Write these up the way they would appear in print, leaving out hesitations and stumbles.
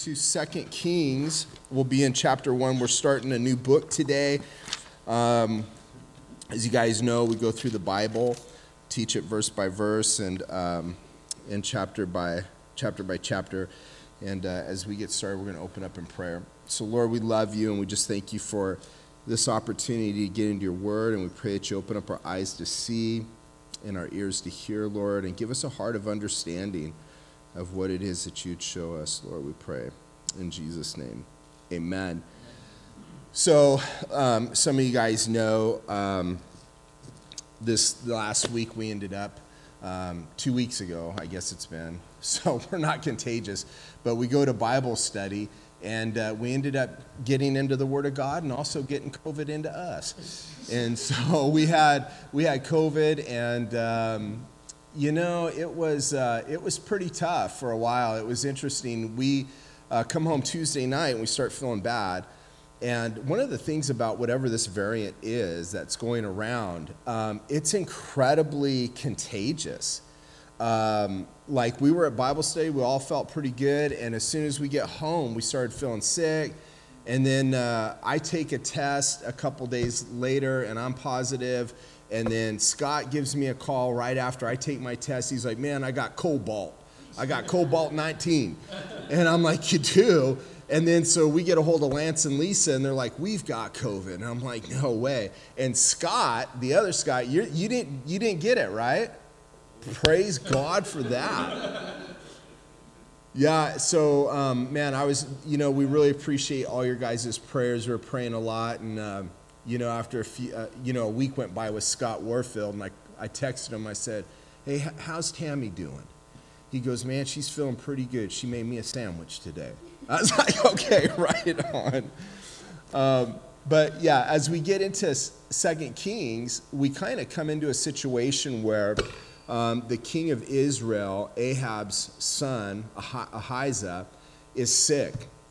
to 2 Kings. We'll be in chapter 1. We're starting a new book today. As you guys know, we go through the Bible, teach it verse by verse and chapter by chapter. And as we get started, we're going to open up in prayer. So, Lord, we love you, and we just thank you for this opportunity to get into your word. And we pray that you open up our eyes to see and our ears to hear, Lord, and give us a heart of understanding of what it is that you'd show us, Lord, we pray. In Jesus' name, amen. So, some of you guys know this last week we ended up, 2 weeks ago, I guess it's been, so we're not contagious, but we go to Bible study, and we ended up getting into the Word of God and also getting COVID into us. And so we had COVID, and you know, it was pretty tough for a while. It was interesting. We come home Tuesday night and we start feeling bad. And one of the things about whatever this variant is that's going around, it's incredibly contagious. Like we were at Bible study, we all felt pretty good. And as soon as we get home, we started feeling sick. And then I take a test a couple days later and I'm positive. And then Scott gives me a call right after I take my test. He's like, man, I got cobalt. I got cobalt 19. And I'm like, you do? And then so we get a hold of Lance and Lisa, and they're like, we've got COVID. And I'm like, no way. And Scott, the other Scott, you didn't get it, right? Praise God for that. Yeah, so, man, we really appreciate all your guys' prayers. We're praying a lot, and after a week went by with Scott Warfield, and I texted him, I said, hey, how's Tammy doing? He goes, man, she's feeling pretty good. She made me a sandwich today. I was like, okay, right on. But yeah, as we get into 2 Kings, we kind of come into a situation where the king of Israel, Ahab's son, Ahijah, is sick.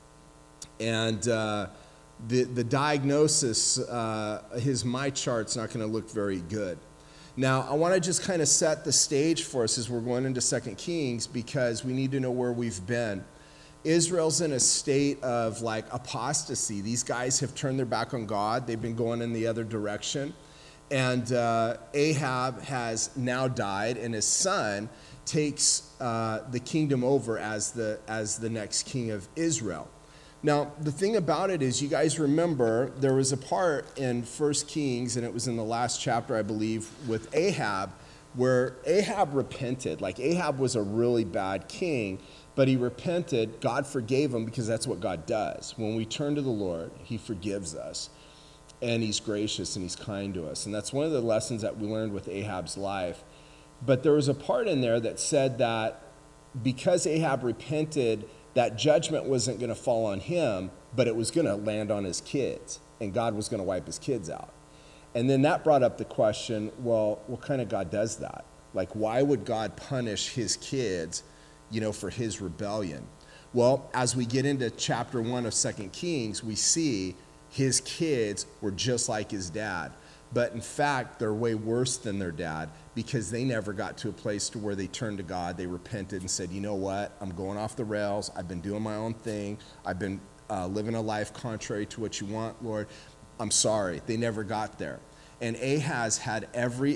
And the diagnosis, his my chart's not going to look very good. Now, I want to just kind of set the stage for us as we're going into 2 Kings, because we need to know where we've been. Israel's in a state of like apostasy. These guys have turned their back on God. They've been going in the other direction. And Ahab has now died, and his son takes the kingdom over as the next king of Israel. Now, the thing about it is, you guys remember, there was a part in 1 Kings, and it was in the last chapter, I believe, with Ahab, where Ahab repented. Like, Ahab was a really bad king, but he repented. God forgave him, because that's what God does. When we turn to the Lord, he forgives us, and he's gracious, and he's kind to us. And that's one of the lessons that we learned with Ahab's life. But there was a part in there that said that because Ahab repented, that judgment wasn't going to fall on him, but it was going to land on his kids, and God was going to wipe his kids out. And then that brought up the question, well, what kind of God does that? Like, why would God punish his kids, for his rebellion? Well, as we get into chapter 1 of 2 Kings, we see his kids were just like his dad. But in fact, they're way worse than their dad, because they never got to a place to where they turned to God. They repented and said, you know what? I'm going off the rails. I've been doing my own thing. I've been living a life contrary to what you want, Lord. I'm sorry. They never got there. And Ahaz had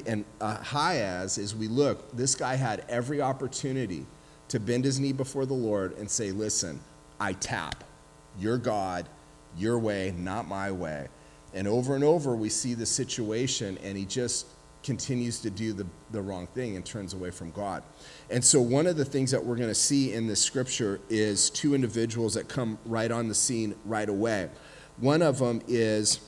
Ahaz, as we look, this guy had every opportunity to bend his knee before the Lord and say, listen, I tap. You're God, your way, not my way. And over we see the situation, and he just continues to do the wrong thing and turns away from God. And so one of the things that we're going to see in this scripture is two individuals that come right on the scene right away. One of them is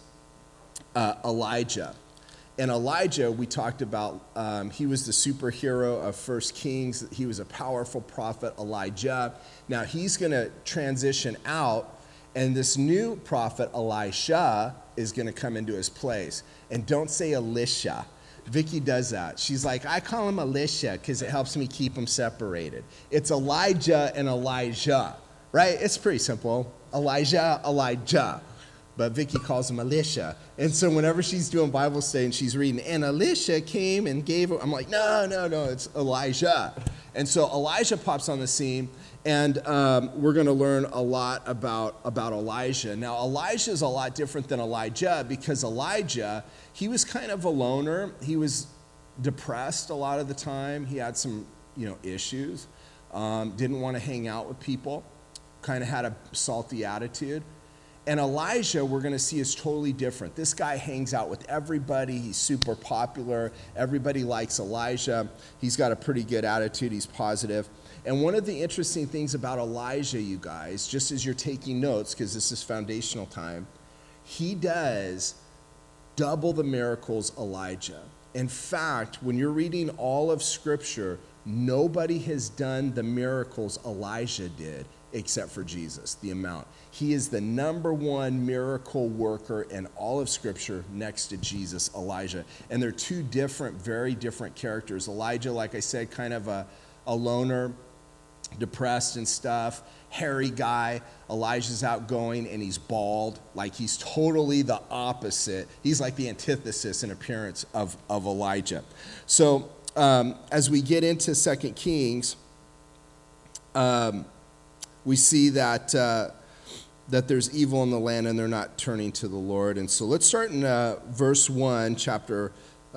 Elijah. And Elijah, we talked about, he was the superhero of 1 Kings. He was a powerful prophet, Elijah. Now he's going to transition out, and this new prophet, Elisha, is going to come into his place. And don't say Elisha. Vicky does that. She's like, I call him Elisha because it helps me keep them separated. It's Elijah and Elijah, right? It's pretty simple. Elijah. But Vicky calls him Elisha. And so whenever she's doing Bible study and she's reading, and Elisha came and gave her, I'm like, no, it's Elijah. And so Elijah pops on the scene, And we're going to learn a lot about Elijah. Now, Elijah is a lot different than Elijah because Elijah, he was kind of a loner. He was depressed a lot of the time. He had some, issues. Didn't want to hang out with people. Kind of had a salty attitude. And Elijah, we're going to see, is totally different. This guy hangs out with everybody. He's super popular. Everybody likes Elijah. He's got a pretty good attitude. He's positive. And one of the interesting things about Elijah, you guys, just as you're taking notes, because this is foundational time, he does double the miracles Elijah. In fact, when you're reading all of Scripture, nobody has done the miracles Elijah did except for Jesus, the amount. He is the number one miracle worker in all of Scripture next to Jesus, Elijah. And they're two different, very different characters. Elijah, like I said, kind of a loner, depressed and stuff, hairy guy. Elijah's outgoing and he's bald. Like he's totally the opposite. He's like the antithesis in appearance of Elijah. So as we get into 2 Kings, we see that there's evil in the land and they're not turning to the Lord. And so let's start in verse 1, chapter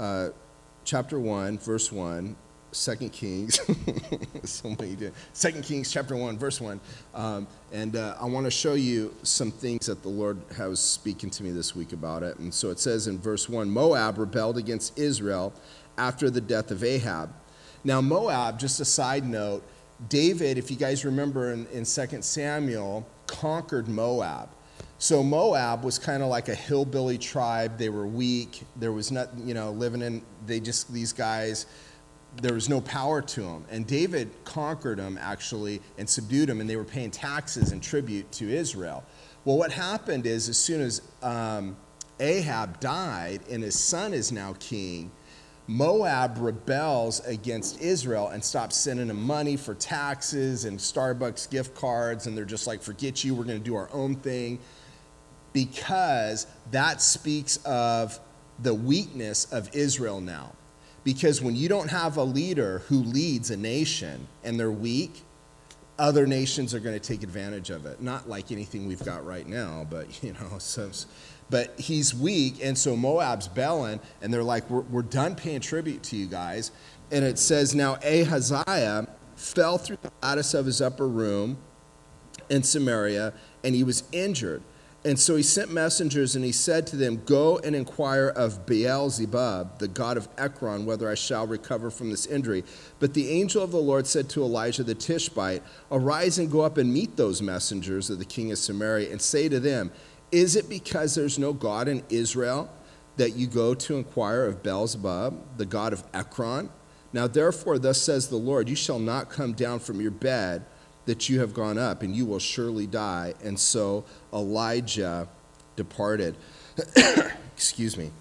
1, verse 1, 2 Kings. So many 2 Kings chapter 1, verse 1. And I want to show you some things that the Lord was speaking to me this week about it. And so it says in verse 1, Moab rebelled against Israel after the death of Ahab. Now Moab, just a side note, David, if you guys remember in 2 Samuel, conquered Moab. So Moab was kind of like a hillbilly tribe. They were weak. There was nothing, living in, these guys, there was no power to them. And David conquered them, actually, and subdued them, and they were paying taxes and tribute to Israel. Well, what happened is as soon as Ahab died and his son is now king, Moab rebels against Israel and stops sending them money for taxes and Starbucks gift cards, and they're just like, forget you, we're going to do our own thing, because that speaks of the weakness of Israel now. Because when you don't have a leader who leads a nation and they're weak, other nations are going to take advantage of it. Not like anything we've got right now, but but he's weak, and so Moab's belling, and they're like, we're done paying tribute to you guys. And it says, now Ahaziah fell through the lattice of his upper room in Samaria, and he was injured. And so he sent messengers, and he said to them, go and inquire of Beelzebub, the god of Ekron, whether I shall recover from this injury. But the angel of the Lord said to Elijah the Tishbite, arise and go up and meet those messengers of the king of Samaria, and say to them, is it because there's no God in Israel that you go to inquire of Beelzebub, the god of Ekron? Now therefore, thus says the Lord, you shall not come down from your bed that you have gone up, and you will surely die. And so Elijah departed. Excuse me.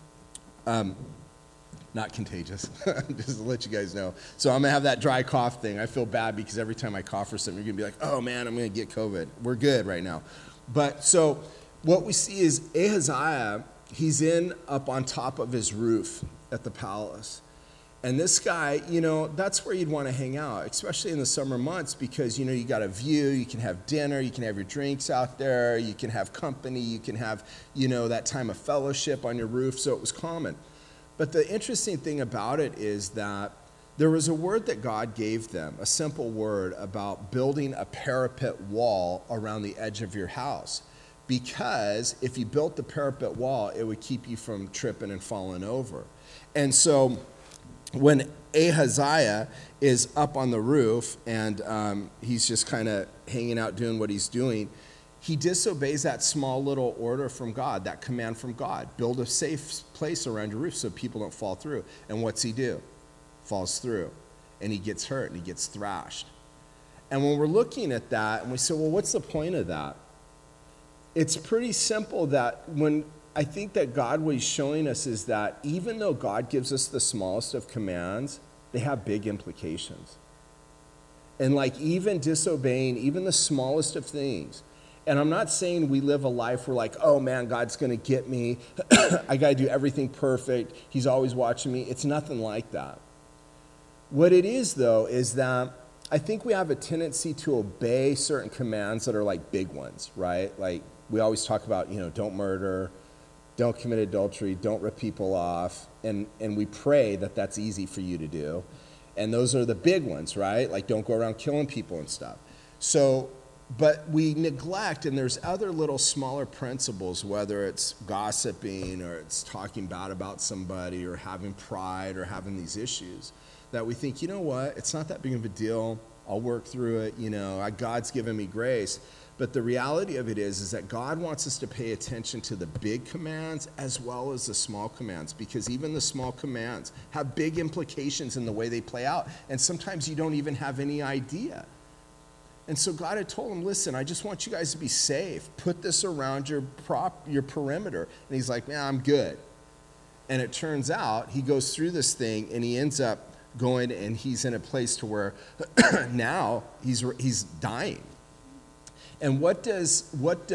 Not contagious, just to let you guys know. So I'm going to have that dry cough thing. I feel bad because every time I cough or something, you're going to be like, oh man, I'm going to get COVID. We're good right now. But so what we see is Ahaziah, he's up on top of his roof at the palace. And this guy, that's where you'd want to hang out, especially in the summer months, because, you got a view, you can have dinner, you can have your drinks out there, you can have company, you can have, that time of fellowship on your roof. So it was common. But the interesting thing about it is that there was a word that God gave them, a simple word about building a parapet wall around the edge of your house. Because if you built the parapet wall, it would keep you from tripping and falling over. And so when Ahaziah is up on the roof and he's just kind of hanging out doing what he's doing, he disobeys that small little order from God, that command from God. Build a safe place around your roof so people don't fall through. And what's he do? Falls through. And he gets hurt and he gets thrashed. And when we're looking at that and we say, well, what's the point of that? It's pretty simple that I think that God, what he's showing us is that even though God gives us the smallest of commands, they have big implications. And like even disobeying, even the smallest of things. And I'm not saying we live a life where like, oh man, God's going to get me. I got to do everything perfect. He's always watching me. It's nothing like that. What it is though is that I think we have a tendency to obey certain commands that are like big ones, right? Like we always talk about, don't murder, don't commit adultery, don't rip people off. And we pray that that's easy for you to do. And those are the big ones, right? Like don't go around killing people and stuff. So, but we neglect, and there's other little smaller principles, whether it's gossiping or it's talking bad about somebody or having pride or having these issues, that we think, you know what, it's not that big of a deal. I'll work through it. God's given me grace. But the reality of it is that God wants us to pay attention to the big commands as well as the small commands, because even the small commands have big implications in the way they play out. And sometimes you don't even have any idea. And so God had told him, listen, I just want you guys to be safe. Put this around your perimeter. And he's like, man, I'm good. And it turns out he goes through this thing and he ends up going, and he's in a place to where now he's dying. And what does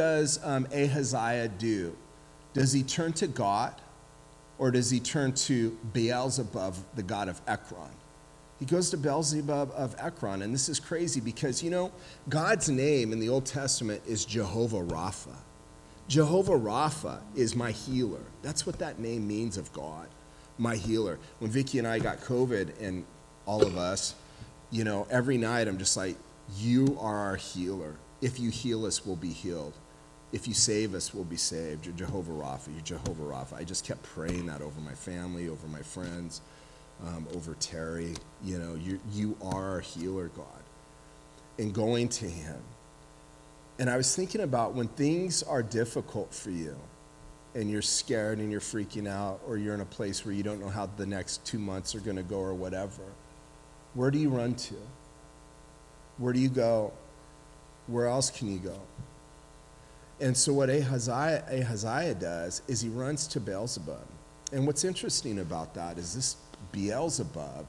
Ahaziah do? Does he turn to God, or does he turn to Beelzebub, the god of Ekron? He goes to Beelzebub of Ekron, and this is crazy because, God's name in the Old Testament is Jehovah Rapha. Jehovah Rapha is my healer. That's what that name means of God, my healer. When Vicki and I got COVID, and all of us, every night I'm just like, you are our healer. If you heal us, we'll be healed. If you save us, we'll be saved. You're Jehovah Rapha. You're Jehovah Rapha. I just kept praying that over my family, over my friends, over Terry. You are our healer, God. And going to him. And I was thinking about when things are difficult for you and you're scared and you're freaking out, or you're in a place where you don't know how the next 2 months are going to go or whatever, where do you run to? Where do you go? Where else can you go? And so what Ahaziah does is he runs to Beelzebub. And what's interesting about that is this Beelzebub,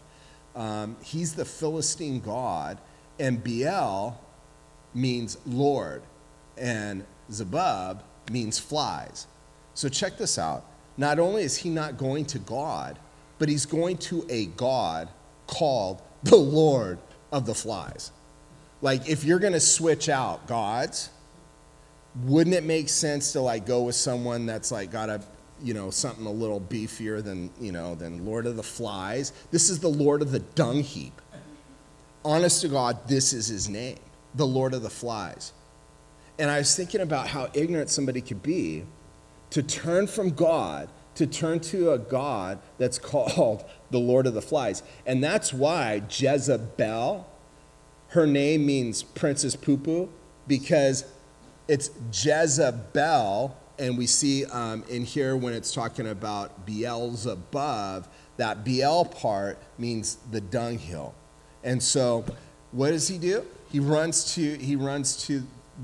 he's the Philistine god, and Beel means Lord, and Zebub means flies. So check this out. Not only is he not going to God, but he's going to a god called the Lord of the Flies. Like, if you're going to switch out gods, wouldn't it make sense to go with someone that's got a, something a little beefier than Lord of the Flies? This is the Lord of the dung heap. Honest to God, this is his name, the Lord of the Flies. And I was thinking about how ignorant somebody could be to turn from God, to turn to a God that's called the Lord of the Flies. And that's why Jezebel, her name means Princess Poo-Poo, because it's Jezebel, and we see in here when it's talking about Beelzebub, that Beel part means the dunghill. And so what does he do? He runs to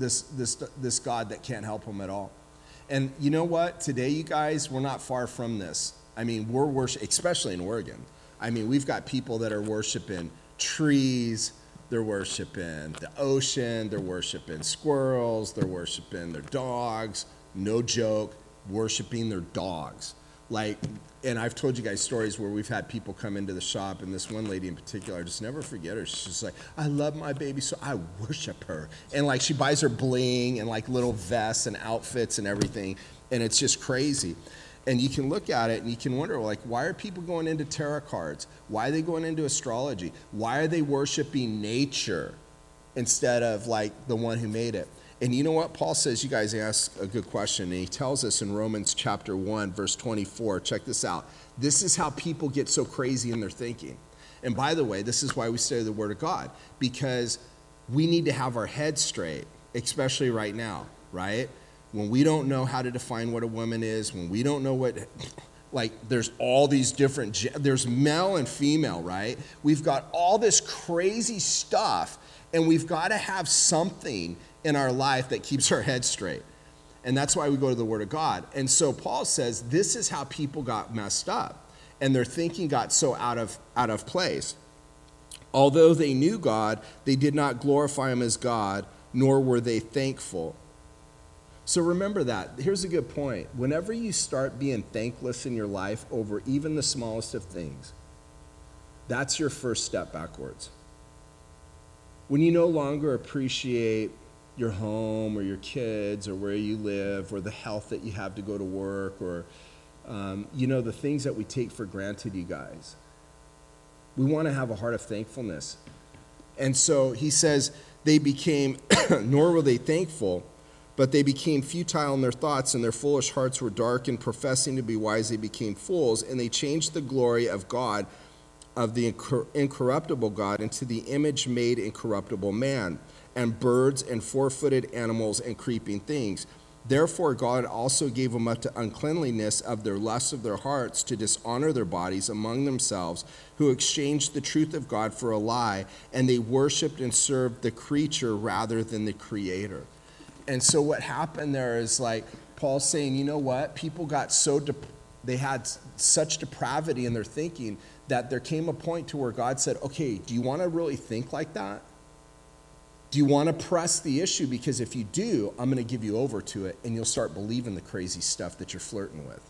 this God that can't help him at all. And you know what? Today, you guys, we're not far from this. I mean, we're worshiping, especially in Oregon. I mean, we've got people that are worshiping trees. They're worshiping the ocean, they're worshiping squirrels, they're worshiping their dogs, no joke, worshiping their dogs. And I've told you guys stories where we've had people come into the shop, and this one lady in particular, I just never forget her. She's just like, I love my baby, so I worship her. And she buys her bling and little vests and outfits and everything, and it's just crazy. And you can look at it and you can wonder, why are people going into tarot cards? Why are they going into astrology? Why are they worshiping nature instead of the one who made it? And you know what? Paul says, you guys asked a good question, and he tells us in Romans chapter 1, verse 24, check this out. This is how people get so crazy in their thinking. And by the way, this is why we study the Word of God, because we need to have our heads straight, especially right now, right? When we don't know how to define what a woman is, when we don't know what, there's all these different, there's male and female, right? We've got all this crazy stuff, and we've got to have something in our life that keeps our head straight. And that's why we go to the Word of God. And so Paul says this is how people got messed up, and their thinking got so out of place. Although they knew God, they did not glorify him as God, nor were they thankful. So remember that. Here's a good point. Whenever you start being thankless in your life over even the smallest of things, that's your first step backwards. when you no longer appreciate your home or your kids or where you live or the health that you have to go to work or, the things that we take for granted, you guys. We want to have a heart of thankfulness. And so he says they became, nor were they thankful, but they became futile in their thoughts, and their foolish hearts were darkened. Professing to be wise, they became fools, and they changed the glory of God, of the incorruptible God, into the image made incorruptible man, and birds and four-footed animals and creeping things. Therefore God also gave them up to uncleanliness of their lusts of their hearts, to dishonor their bodies among themselves, who exchanged the truth of God for a lie, and they worshiped and served the creature rather than the Creator. And so what happened there is, like, Paul's saying, you know what? People got they had such depravity in their thinking that there came a point to where God said, okay, do you want to really think like that? Do you want to press the issue? Because if you do, I'm going to give you over to it, and you'll start believing the crazy stuff that you're flirting with.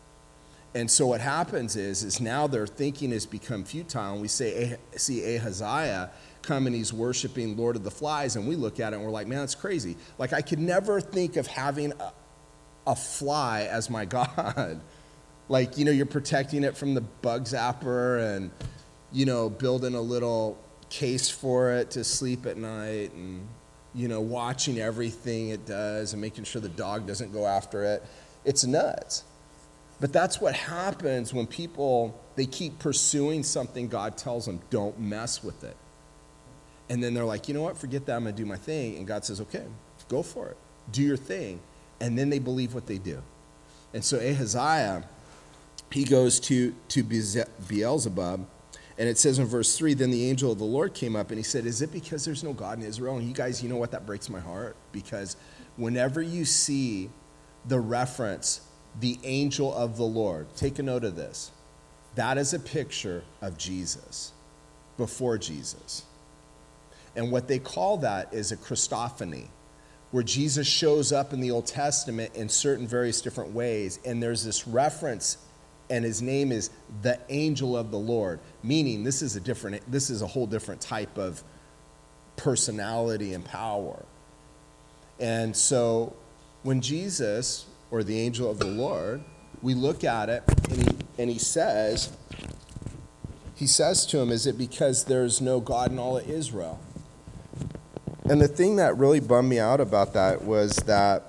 And so what happens is now their thinking has become futile, and we see Ahaziah come and he's worshiping Lord of the Flies, and we look at it and we're like, man, that's crazy. Like, I could never think of having a fly as my God. Like, you're protecting it from the bug zapper and, building a little case for it to sleep at night and, watching everything it does and making sure the dog doesn't go after it. It's nuts. But that's what happens when people, they keep pursuing something God tells them, don't mess with it. And then they're like, you know what, forget that, I'm going to do my thing. And God says, okay, go for it. Do your thing. And then they believe what they do. And so Ahaziah, he goes to Beelzebub, and it says in verse 3, then the angel of the Lord came up and he said, is it because there's no God in Israel? And you guys, you know what, that breaks my heart. Because whenever you see the reference, the angel of the Lord, take a note of this. That is a picture of Jesus, before Jesus. And what they call that is a Christophany, where Jesus shows up in the Old Testament in certain various different ways. And there's this reference, and his name is the angel of the Lord, meaning this is a whole different type of personality and power. And so when Jesus, or the angel of the Lord, we look at it, and he says to him, is it because there's no God in all of Israel? And the thing that really bummed me out about that was that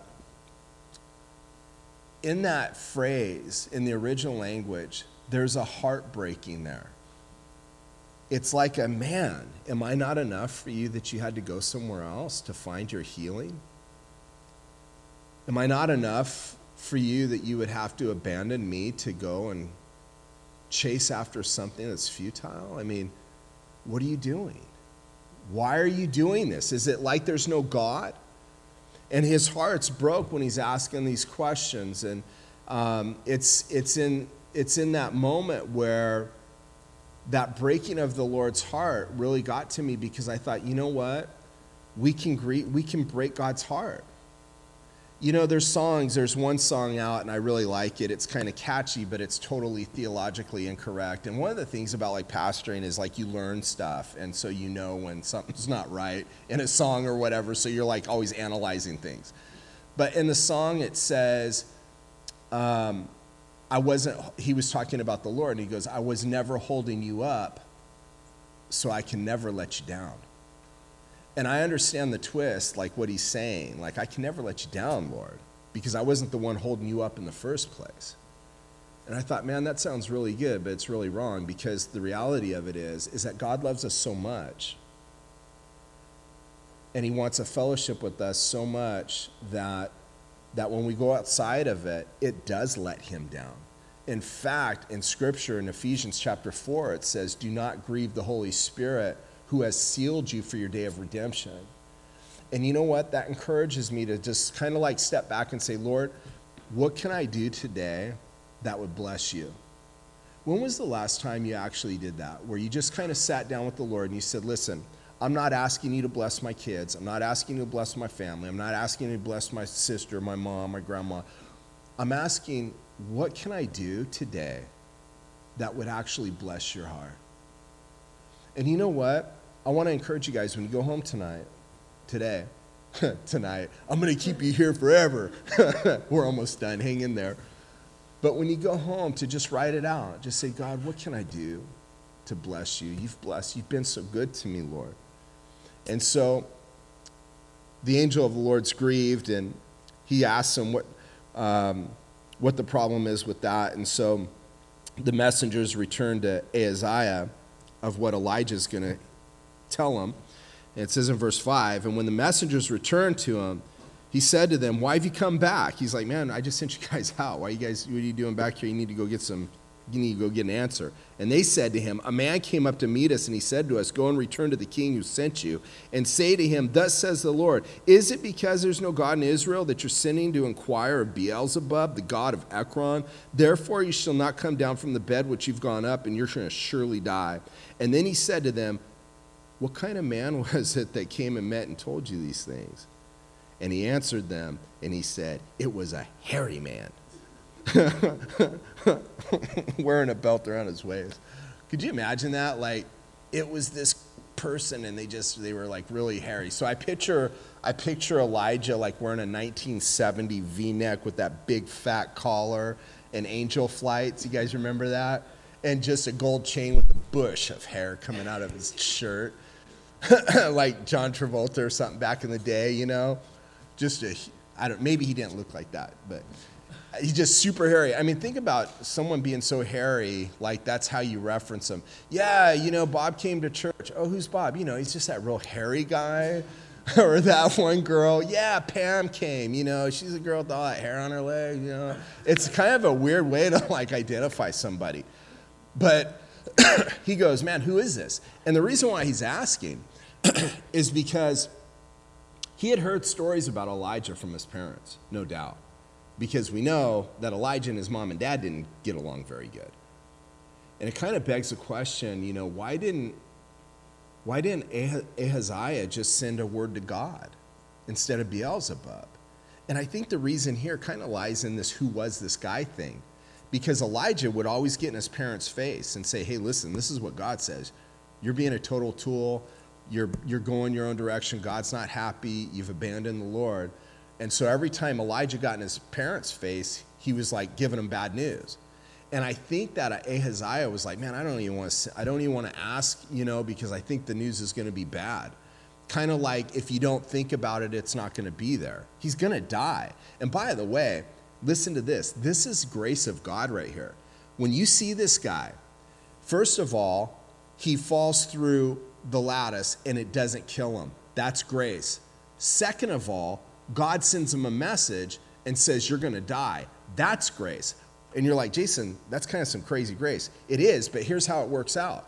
in that phrase, in the original language, there's a heartbreaking there. It's like man, am I not enough for you that you had to go somewhere else to find your healing? Am I not enough for you that you would have to abandon me to go and chase after something that's futile? I mean, what are you doing? Why are you doing this? Is it like there's no God? And his heart's broke when he's asking these questions. And it's in that moment where that breaking of the Lord's heart really got to me, because I thought, you know what? We can break God's heart. There's one song out, and I really like it. It's kind of catchy, but it's totally theologically incorrect. And one of the things about pastoring is you learn stuff, and so when something's not right in a song or whatever, so you're always analyzing things. But in the song it says, he was talking about the Lord, and he goes, I was never holding you up, so I can never let you down. And I understand the twist, what he's saying. I can never let you down, Lord, because I wasn't the one holding you up in the first place. And I thought, man, that sounds really good, but it's really wrong, because the reality of it is that God loves us so much, and he wants a fellowship with us so much that when we go outside of it, it does let him down. In fact, in Scripture, in Ephesians chapter 4, it says, do not grieve the Holy Spirit, who has sealed you for your day of redemption. And you know what? That encourages me to just kind of step back and say, Lord, what can I do today that would bless you? When was the last time you actually did that, where you just kind of sat down with the Lord and you said, listen, I'm not asking you to bless my kids. I'm not asking you to bless my family. I'm not asking you to bless my sister, my mom, my grandma. I'm asking, what can I do today that would actually bless your heart? And you know what? I want to encourage you guys when you go home today, tonight, I'm going to keep you here forever. We're almost done. Hang in there. But when you go home, to just write it out. Just say, God, what can I do to bless you? You've been so good to me, Lord. And so the angel of the Lord's grieved, and he asks him what the problem is with that. And so the messengers return to Ahaziah of what Elijah's going to tell him. And it says in verse 5, and when the messengers returned to him, he said to them, why have you come back? He's like, man, I just sent you guys out. What are you doing back here? You need to go get an answer. And they said to him, a man came up to meet us, and he said to us, go and return to the king who sent you, and say to him, thus says the Lord, is it because there's no God in Israel that you're sending to inquire of Beelzebub, the god of Ekron? Therefore you shall not come down from the bed which you've gone up, and you're going to surely die. And then he said to them, what kind of man was it that came and met and told you these things? And he answered them, and he said, it was a hairy man. Wearing a belt around his waist. Could you imagine that? Like, it was this person, and they were like really hairy. So I picture Elijah like wearing a 1970 V-neck with that big fat collar and angel flights. You guys remember that? And just a gold chain with a bush of hair coming out of his shirt. Like John Travolta or something back in the day, you know? Maybe he didn't look like that, but he's just super hairy. I mean, think about someone being so hairy, like that's how you reference him. Yeah, Bob came to church. Oh, who's Bob? He's just that real hairy guy. Or that one girl. Yeah, Pam came. She's a girl with all that hair on her leg. It's kind of a weird way to like identify somebody. But he goes, man, who is this? And the reason why he's asking is because he had heard stories about Elijah from his parents, no doubt. Because we know that Elijah and his mom and dad didn't get along very good. And it kind of begs the question, why didn't Ahaziah just send a word to God instead of Beelzebub? And I think the reason here kind of lies in this who was this guy thing. Because Elijah would always get in his parents' face and say, hey, listen, this is what God says. You're being a total tool. You're going your own direction. God's not happy. You've abandoned the Lord. And so every time Elijah got in his parents' face, he was like giving them bad news. And I think that Ahaziah was like, man, I don't even want to ask, because I think the news is going to be bad. Kind of like if you don't think about it, it's not going to be there. He's going to die. And by the way, listen to this. This is grace of God right here. When you see this guy, first of all, he falls through the lattice and it doesn't kill him. That's grace. Second of all, God sends him a message and says, you're going to die. That's grace. And you're like, Jason, that's kind of some crazy grace. It is, but here's how it works out.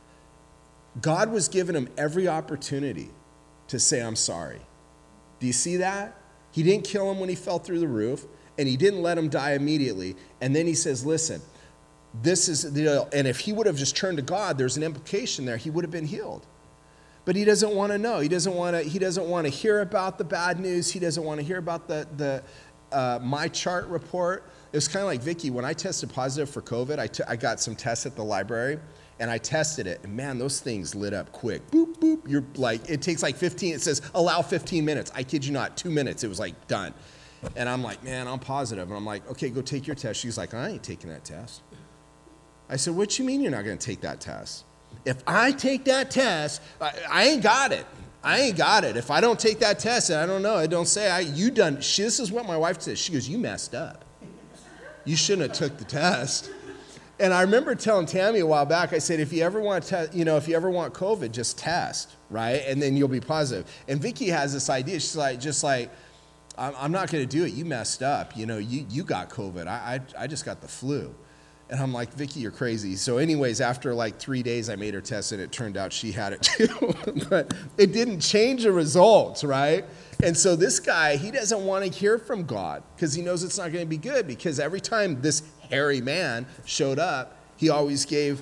God was giving him every opportunity to say, I'm sorry. Do you see that? He didn't kill him when he fell through the roof, and he didn't let him die immediately. And then he says, listen, this is the deal. And if he would have just turned to God, there's an implication there. He would have been healed. But he doesn't want to know. He doesn't want to hear about the bad news. He doesn't want to hear about the My Chart report. It was kind of like Vicky. When I tested positive for COVID, I got some tests at the library, and I tested it. And man, those things lit up quick. Boop, boop. You're like, it takes like 15. It says allow 15 minutes. I kid you not, 2 minutes. It was like done. And I'm like, man, I'm positive. And I'm like, okay, go take your test. She's like, I ain't taking that test. I said, what you mean you're not going to take that test? If I take that test, I ain't got it. I ain't got it. If I don't take that test, and I don't know, I don't say, this is what my wife says. She goes, you messed up. You shouldn't have took the test. And I remember telling Tammy a while back, I said, if you ever want COVID, just test, right? And then you'll be positive. And Vicky has this idea. She's like, I'm not going to do it. You messed up. You got COVID. I just got the flu. And I'm like, Vicky, you're crazy. So anyways, after like 3 days, I made her test, and it turned out she had it too. But it didn't change the results, right? And so this guy, he doesn't want to hear from God because he knows it's not going to be good, because every time this hairy man showed up, he always gave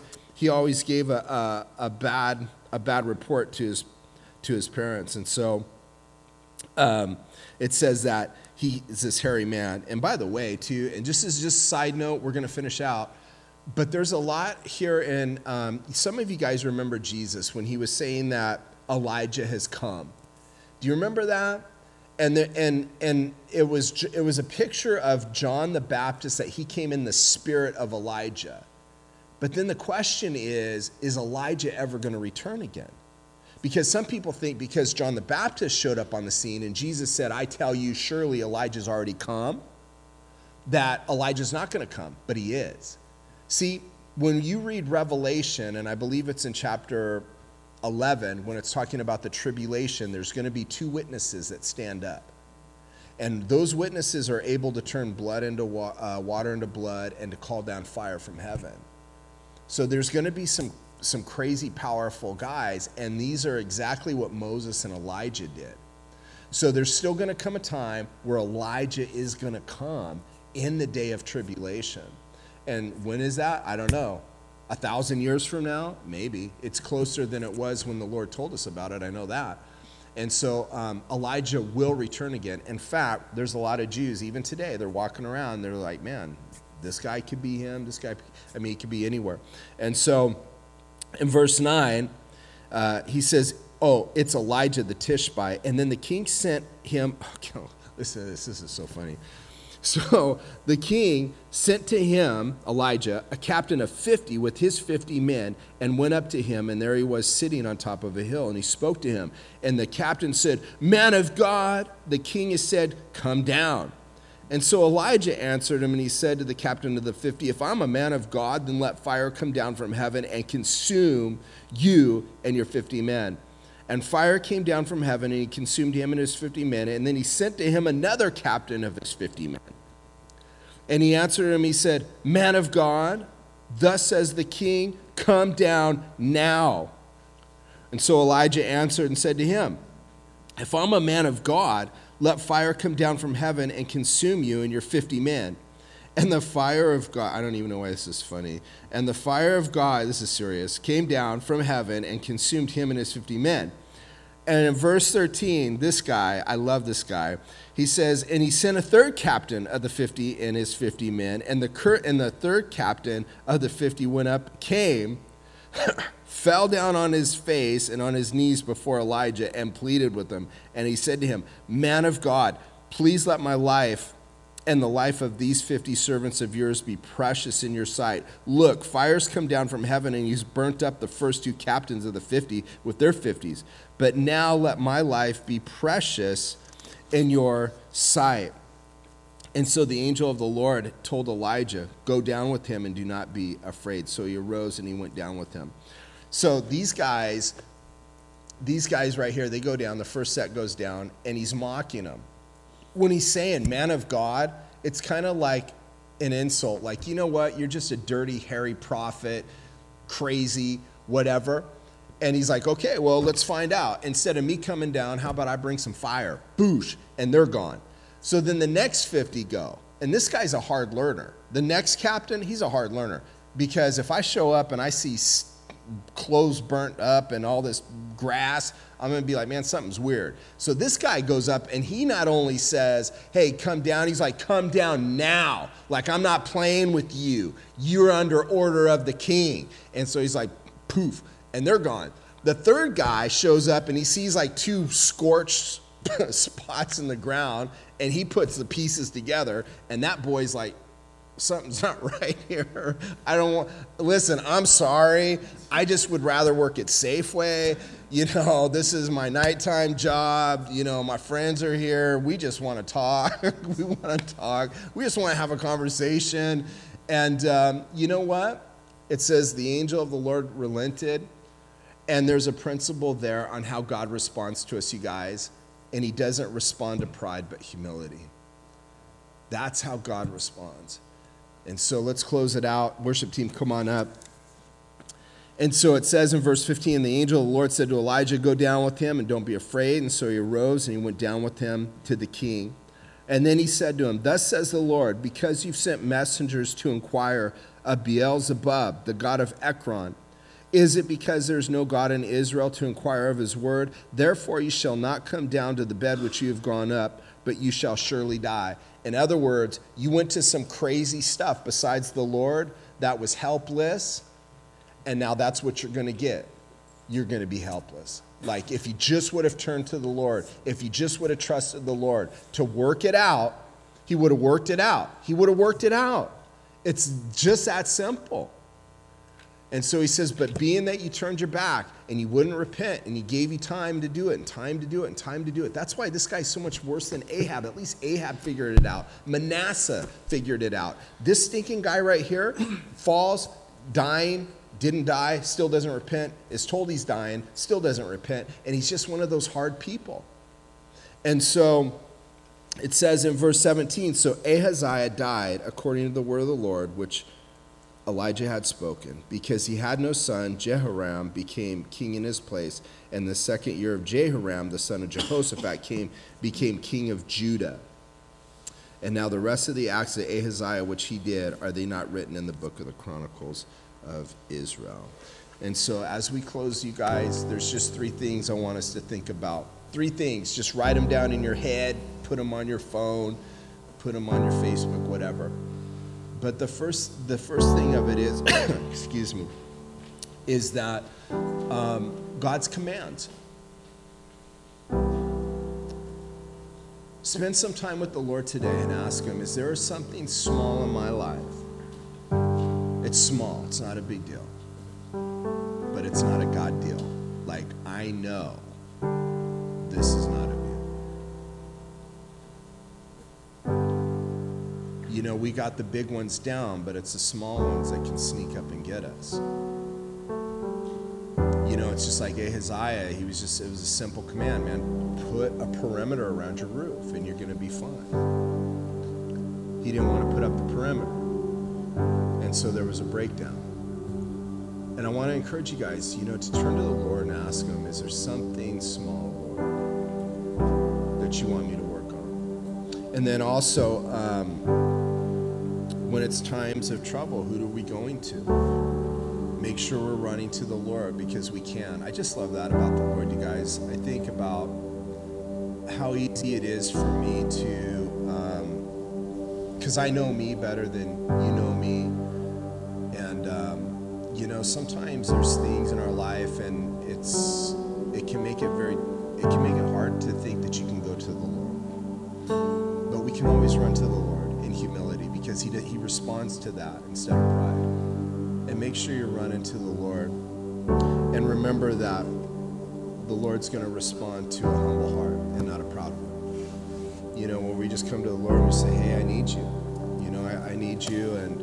a bad report to his parents. And so it says that he is this hairy man. And by the way, too, and just as a side note, we're going to finish out. But there's a lot here in, some of you guys remember Jesus when he was saying that Elijah has come. Do you remember that? And it was a picture of John the Baptist, that he came in the spirit of Elijah. But then the question is Elijah ever going to return again? Because some people think because John the Baptist showed up on the scene and Jesus said, I tell you, surely Elijah's already come, that Elijah's not going to come, but he is. See, when you read Revelation, and I believe it's in chapter 11, when it's talking about the tribulation, there's going to be two witnesses that stand up. And those witnesses are able to turn blood into water into blood and to call down fire from heaven. So there's going to be some crazy, powerful guys, and these are exactly what Moses and Elijah did. So there's still going to come a time where Elijah is going to come in the day of tribulation. And when is that? I don't know. 1,000 years from now? Maybe. It's closer than it was when the Lord told us about it. I know that. And so Elijah will return again. In fact, there's a lot of Jews, even today, they're walking around, they're like, man, this guy could be him, this guy, he could be anywhere. And so in verse 9, he says, oh, it's Elijah the Tishbite. And then the king sent him, listen to this is so funny. So the king sent to him, Elijah, a captain of 50 with his 50 men, and went up to him, and there he was sitting on top of a hill, and he spoke to him. And the captain said, man of God, the king has said, come down. And so Elijah answered him, and he said to the captain of the 50, if I'm a man of God, then let fire come down from heaven and consume you and your 50 men. And fire came down from heaven, and he consumed him and his 50 men. And then he sent to him another captain of his 50 men. And he answered him, he said, man of God, thus says the king, come down now. And so Elijah answered and said to him, if I'm a man of God, let fire come down from heaven and consume you and your 50 men. And the fire of God, I don't even know why this is funny. And the fire of God, this is serious, came down from heaven and consumed him and his 50 men. And in verse 13, this guy, I love this guy. He says, and he sent a third captain of the 50 and his 50 men. And the third captain of the 50 went up, came, fell down on his face and on his knees before Elijah and pleaded with him. And he said to him, man of God, please let my life and the life of these 50 servants of yours be precious in your sight. Look, fire's come down from heaven, and he's burnt up the first two captains of the 50 with their 50s. But now let my life be precious in your sight. And so the angel of the Lord told Elijah, go down with him and do not be afraid. So he arose and he went down with him. So these guys right here, they go down, the first set goes down, and he's mocking them. When he's saying, man of God, it's kind of like an insult. Like, you know what? You're just a dirty, hairy prophet, crazy, whatever. And he's like, okay, well, let's find out. Instead of me coming down, how about I bring some fire? Boosh, and they're gone. So then the next 50 go. And this guy's a hard learner. The next captain, he's a hard learner. Because if I show up and I see clothes burnt up and all this grass, I'm going to be like, man, something's weird. So this guy goes up and he not only says, hey, come down, he's like, come down now. Like, I'm not playing with you. You're under order of the king. And so he's like, poof, and they're gone. The third guy shows up and he sees like two scorched spots in the ground, and he puts the pieces together, and that boy's like, something's not right here. Listen, I'm sorry. I just would rather work at Safeway. You know, this is my nighttime job. You know, my friends are here. We just want to talk. We want to talk. We just want to have a conversation. And you know what? It says the angel of the Lord relented. And there's a principle there on how God responds to us, you guys. And he doesn't respond to pride, but humility. That's how God responds. And so let's close it out. Worship team, come on up. And so it says in verse 15, the angel of the Lord said to Elijah, go down with him and don't be afraid. And so he arose and he went down with him to the king. And then he said to him, thus says the Lord, because you've sent messengers to inquire of Beelzebub, the god of Ekron, is it because there is no God in Israel to inquire of his word? Therefore you shall not come down to the bed which you have gone up, but you shall surely die. In other words, you went to some crazy stuff besides the Lord. that was helpless, and now that's what you're going to get. You're going to be helpless. Like if you just would have turned to the Lord, if you just would have trusted the Lord to work it out, he would have worked it out. He would have worked it out. It's just that simple. And so he says, but being that you turned your back and you wouldn't repent and he gave you time to do it and time to do it and time to do it. That's why this guy's so much worse than Ahab. At least Ahab figured it out. Manasseh figured it out. This stinking guy right here falls, dying, didn't die, still doesn't repent, is told he's dying, still doesn't repent, and he's just one of those hard people. And so it says in verse 17, so Ahaziah died according to the word of the Lord, which Elijah had spoken. Because he had no son, Jehoram became king in his place, and the second year of Jehoram, the son of Jehoshaphat, became king of Judah. And now the rest of the acts of Ahaziah, which he did, are they not written in the book of the Chronicles of Israel? And so as we close, you guys, there's just 3 things I want us to think about. 3 things. Just write them down in your head, put them on your phone, put them on your Facebook, whatever. But the first thing of it is, excuse me, is that God's commands. Spend some time with the Lord today and ask him, is there something small in my life? It's small, it's not a big deal. But it's not a God deal. Like, I know this is not of you. You know, we got the big ones down, but it's the small ones that can sneak up and get us. You know, it's just like Ahaziah, it was a simple command, man. Put a perimeter around your roof and you're going to be fine. He didn't want to put up the perimeter. And so there was a breakdown. And I want to encourage you guys, you know, to turn to the Lord and ask him, is there something small, Lord, that you want me to work on? And then also, when it's times of trouble, who are we going to? Make sure we're running to the Lord because we can. I just love that about the Lord, you guys. I think about how easy it is for me to, because I know me better than you know me. And, you know, sometimes there's things in our life and it can make it hard to think that you can go to the Lord. But we can always run to the Lord in humility because he responds to that instead of pride. And make sure you're running to the Lord. And remember that the Lord's going to respond to a humble heart and not a proud one. You know, when we just come to the Lord and we say, hey, I need you. You know, I need you, and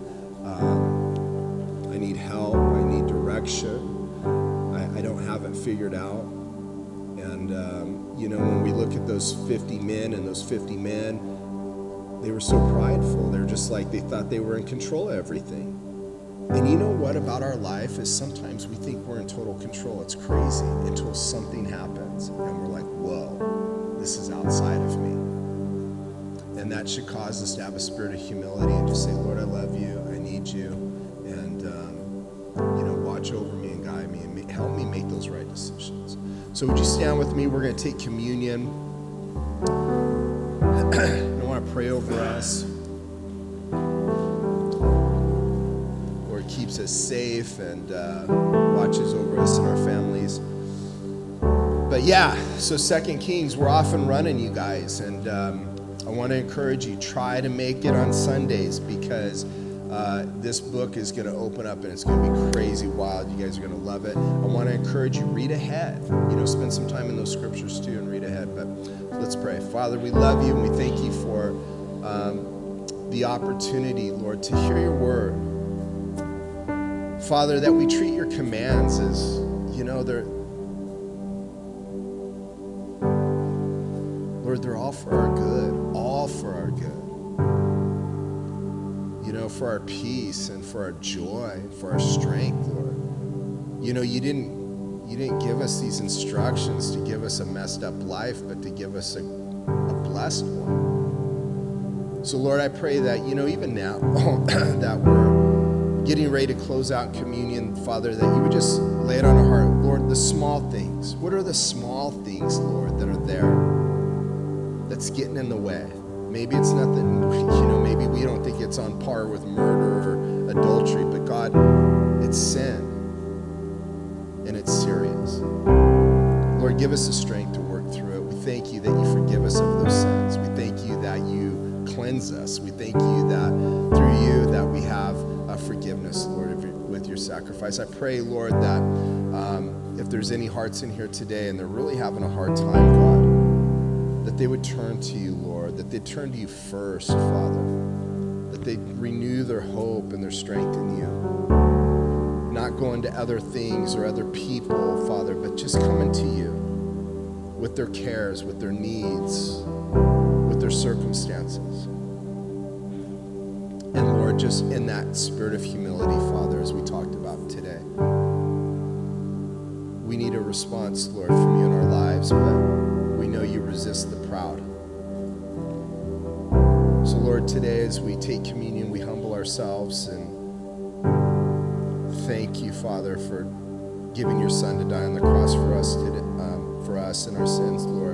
I need help. I need direction. I don't have it figured out. And, you know, when we look at those 50 men and those 50 men, they were so prideful. They're just like, they thought they were in control of everything. And you know what about our life is sometimes we think we're in total control. It's crazy until something happens and we're like, whoa, this is outside of me. And that should cause us to have a spirit of humility and just say, Lord, I love you, I need you, and you know, watch over me and guide me and help me make those right decisions. So would you stand with me? We're going to take communion. I want to pray over us. Keeps us safe and watches over us and our families. But yeah, so 2 Kings, we're off and running, you guys. And I want to encourage you, try to make it on Sundays because this book is going to open up and it's going to be crazy wild. You guys are going to love it. I want to encourage you, read ahead. You know, spend some time in those scriptures too and read ahead. But let's pray. Father, we love you and we thank you for the opportunity, Lord, to hear your word. Father, that we treat your commands as, you know, Lord, they're all for our good, all for our good. You know, for our peace and for our joy, for our strength, Lord. You know, you didn't give us these instructions to give us a messed up life, but to give us a blessed one. So, Lord, I pray that, you know, even now that we're getting ready to close out communion, Father, that you would just lay it on our heart. Lord, the small things. What are the small things, Lord, that are there that's getting in the way? Maybe it's nothing, you know, maybe we don't think it's on par with murder or adultery, but God, God, it's sin, and it's serious. Lord, give us the strength to work through it. We thank you that you forgive us of those sins. We thank you that you cleanse us. We thank you that through you that we have forgiveness, Lord, with your sacrifice. I pray, Lord, that if there's any hearts in here today and they're really having a hard time, God, that they would turn to you, Lord, that they'd turn to you first, Father, that they'd renew their hope and their strength in you, not going to other things or other people, Father, but just coming to you with their cares, with their needs, with their circumstances. And Lord, just in that spirit of humility, Father, as we talked about today, we need a response, Lord, from you in our lives, but we know you resist the proud. So Lord, today as we take communion, we humble ourselves and thank you, Father, for giving your Son to die on the cross for us and our sins, Lord.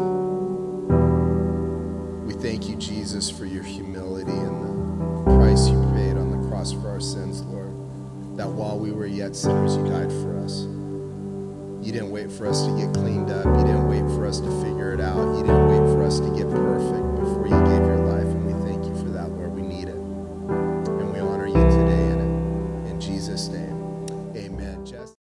We thank you, Jesus, for your humility and the price you paid on the cross for our sins, Lord. That while we were yet sinners, you died for us. You didn't wait for us to get cleaned up. You didn't wait for us to figure it out. You didn't wait